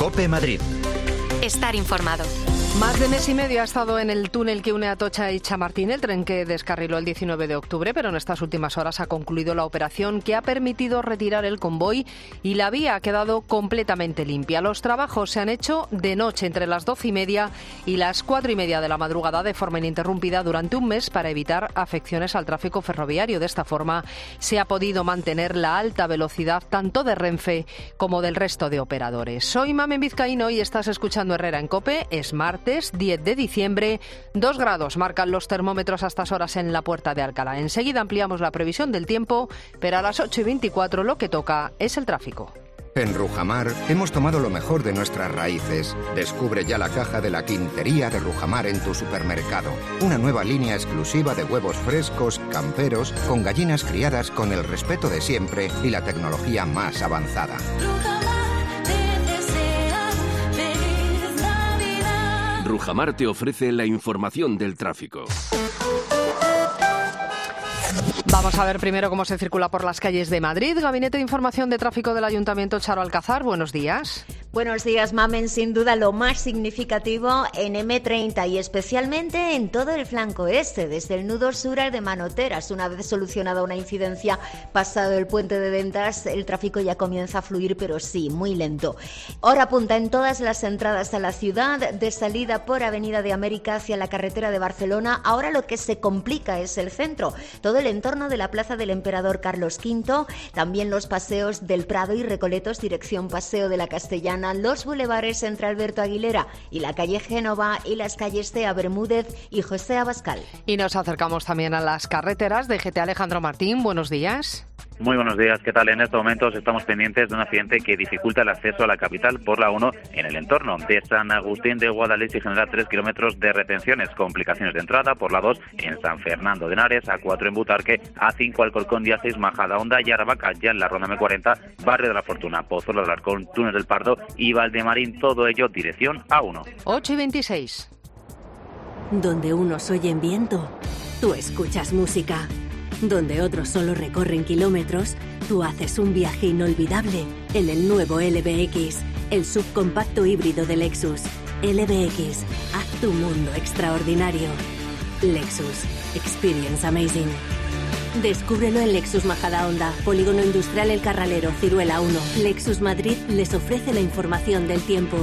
COPE Madrid. Estar informado. Más de mes y medio ha estado en el túnel que une Atocha y Chamartín, el tren que descarriló el 19 de octubre, pero en estas últimas horas ha concluido la operación que ha permitido retirar el convoy y la vía ha quedado completamente limpia. Los trabajos se han hecho de noche entre las 12:30 y las 4:30 de la madrugada de forma ininterrumpida durante un mes para evitar afecciones al tráfico ferroviario. De esta forma se ha podido mantener la alta velocidad tanto de Renfe como del resto de operadores. Soy Mamen Vizcaíno y estás escuchando Herrera en COPE. Es martes 10 de diciembre, 2 grados marcan los termómetros a estas horas en la Puerta de Alcalá. Enseguida ampliamos la previsión del tiempo, pero a las 8:24 lo que toca es el tráfico. En Rujamar hemos tomado lo mejor de nuestras raíces. Descubre ya la caja de la Quintería de Rujamar en tu supermercado. Una nueva línea exclusiva de huevos frescos, camperos, con gallinas criadas con el respeto de siempre y la tecnología más avanzada. Rujamar te ofrece la información del tráfico. Vamos a ver primero cómo se circula por las calles de Madrid. Gabinete de Información de Tráfico del Ayuntamiento, Charo Alcázar, buenos días. Buenos días, Mamen. Sin duda lo más significativo en M30 y especialmente en todo el flanco este, desde el nudo sur al de Manoteras. Una vez solucionada una incidencia pasado el puente de Ventas, el tráfico ya comienza a fluir, pero sí, muy lento. Hora punta en todas las entradas a la ciudad, de salida por Avenida de América hacia la carretera de Barcelona. Ahora lo que se complica es el centro, todo el entorno de la Plaza del Emperador Carlos V, también los paseos del Prado y Recoletos, dirección Paseo de la Castellana, los bulevares entre Alberto Aguilera y la calle Génova y las calles Cea Bermúdez y José Abascal. Y nos acercamos también a las carreteras. DGT Alejandro Martín, buenos días. Muy buenos días, ¿qué tal? En estos momentos estamos pendientes de un accidente que dificulta el acceso a la capital por la 1 en el entorno de San Agustín de Guadalest y genera 3 kilómetros de retenciones, complicaciones de entrada por la 2 en San Fernando de Henares, A4 en Butarque, A5 Alcorcón, día 6 Majada Honda y Aravaca, ya en la ronda M40, Barrio de la Fortuna, Pozuelo del Arcón, Túnel del Pardo y Valdemarín, todo ello dirección A1. 8:26. Donde unos oyen viento, tú escuchas música. Donde otros solo recorren kilómetros, tú haces un viaje inolvidable en el nuevo LBX, el subcompacto híbrido de Lexus. LBX, haz tu mundo extraordinario. Lexus, experience amazing. Descúbrelo en Lexus Majadahonda, Polígono Industrial El Carralero, Ciruela 1. Lexus Madrid les ofrece la información del tiempo.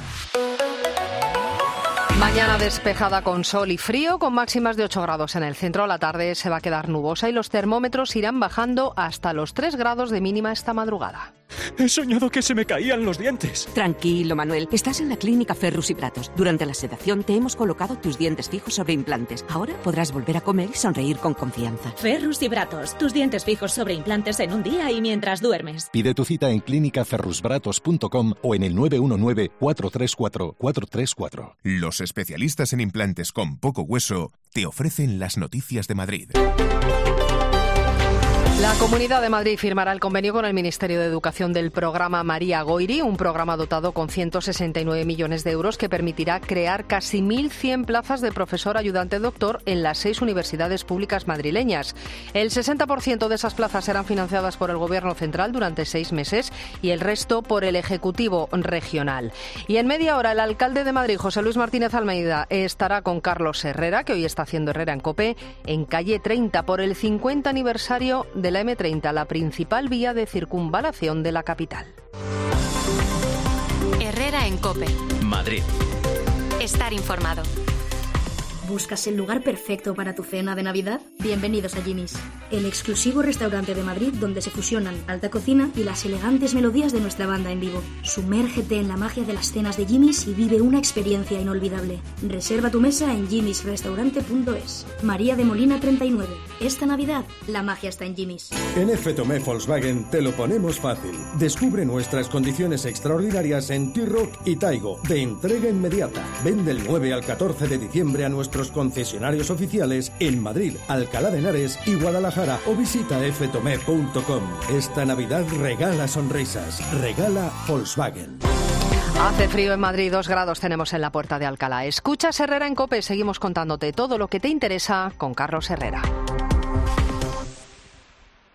Mañana despejada con sol y frío, con máximas de 8 grados en el centro. La tarde se va a quedar nubosa y los termómetros irán bajando hasta los 3 grados de mínima esta madrugada. He soñado que se me caían los dientes. Tranquilo, Manuel. Estás en la clínica Ferrus y Pratos. Durante la sedación te hemos colocado tus dientes fijos sobre implantes. Ahora podrás volver a comer y sonreír con confianza. Ferrus y Pratos. Tus dientes fijos sobre implantes en un día y mientras duermes. Pide tu cita en clínicaferrusbratos.com o en el 919-434-434. Los especialistas en implantes con poco hueso te ofrecen las noticias de Madrid. La Comunidad de Madrid firmará el convenio con el Ministerio de Educación del programa María Goiri, un programa dotado con 169 millones de euros que permitirá crear casi 1.100 plazas de profesor ayudante doctor en las 6 universidades públicas madrileñas. El 60% de esas plazas serán financiadas por el Gobierno central durante 6 meses y el resto por el Ejecutivo regional. Y en media hora el alcalde de Madrid, José Luis Martínez Almeida, estará con Carlos Herrera, que hoy está haciendo Herrera en COPE, en calle 30 por el 50 aniversario de la M30, la principal vía de circunvalación de la capital. Herrera en COPE. Madrid. Estar informado. ¿Buscas el lugar perfecto para tu cena de Navidad? Bienvenidos a Jimmy's, el exclusivo restaurante de Madrid donde se fusionan alta cocina y las elegantes melodías de nuestra banda en vivo. Sumérgete en la magia de las cenas de Jimmy's y vive una experiencia inolvidable. Reserva tu mesa en jimmysrestaurante.es. María de Molina 39. Esta Navidad, la magia está en Jimmy's. En F-Tomé Volkswagen te lo ponemos fácil. Descubre nuestras condiciones extraordinarias en T-Roc y Taigo, de entrega inmediata. Ven del 9 al 14 de diciembre a nuestros concesionarios oficiales en Madrid, Alcalá de Henares y Guadalajara o visita ftomé.com. Esta Navidad regala sonrisas, regala Volkswagen. Hace frío en Madrid, 2 grados tenemos en la Puerta de Alcalá. Escuchas Herrera en COPE, seguimos contándote todo lo que te interesa con Carlos Herrera.